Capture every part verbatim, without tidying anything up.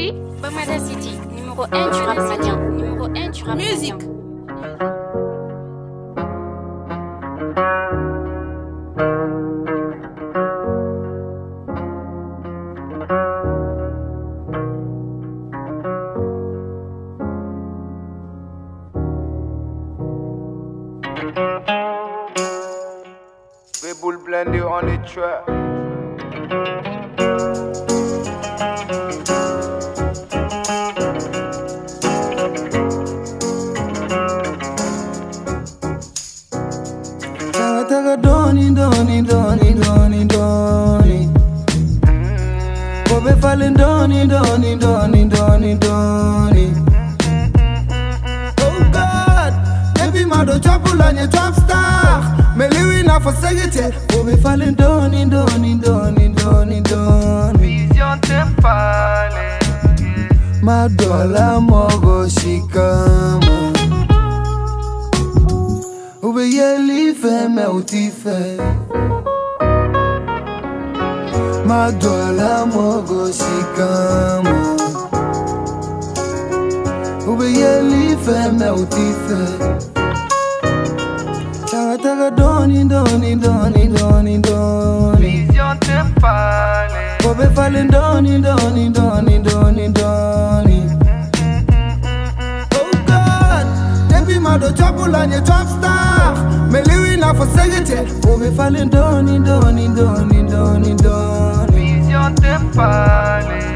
Free, Bamada City, numéro un du rap malien. Numéro un du rap Musique. malien. Bull blended on the track. Taga taga doni doni doni doni doni. Bobe falling doni doni doni doni doni. Oh God, baby mado chapula nye top star. Me liwi na for segete. Bobe falling doni doni doni doni doni. Vision tempale. Madola mogo shikama. Ube yeli fe me utife. Madola mogo shikama. Ube yeli fe me utife. Taga taga doni doni doni doni doni. Vision tempale. Bobe falling doni doni doni doni doni. Oh God, baby mado chapula nye top star. Me liwi na for segete. Bobe falling doni doni doni doni doni. Vision tempale.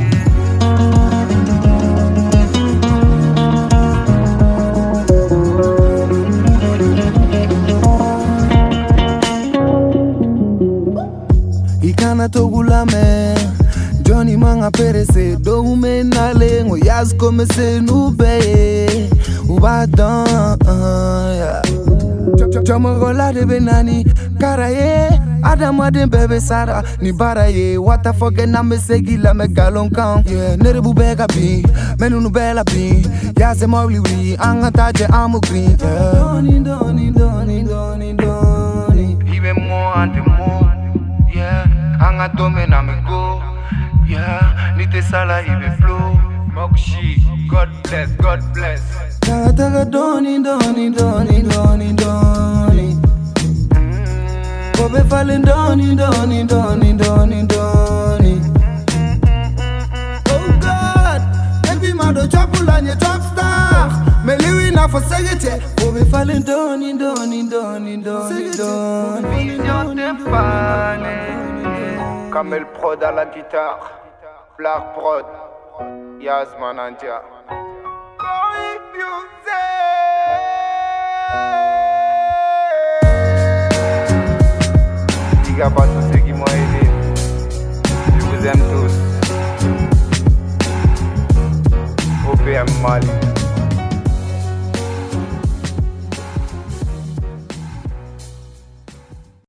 Ikana togula me Johnny manga perese do me na lengo yas come se nube ubadan Chama gola de benani karaye Adama de bebe sara ni baraye what the fuck na me segila me galon kan yeah nere bu bega bi menu nu bela bi ya se mawli wi anga taje amu green yeah doni doni doni doni doni Ibe mo ante mo. Yeah, anga tome na me go. Yeah, nite sala ibe flow. Mokshi, God bless, God bless. Taga taga doni doni doni doni doni. Bobe falling doni doni doni doni doni. Oh God, baby mado chapula nye top star. Me liwi na for segete. Bobe falling doni doni doni doni doni. Vision tempale. Kamel Prod à la guitare. Black Prod. Yasman Antia. Going music. Big up à tous ceux qui m'ont aidé. Je vous aime tous. O P M Mali.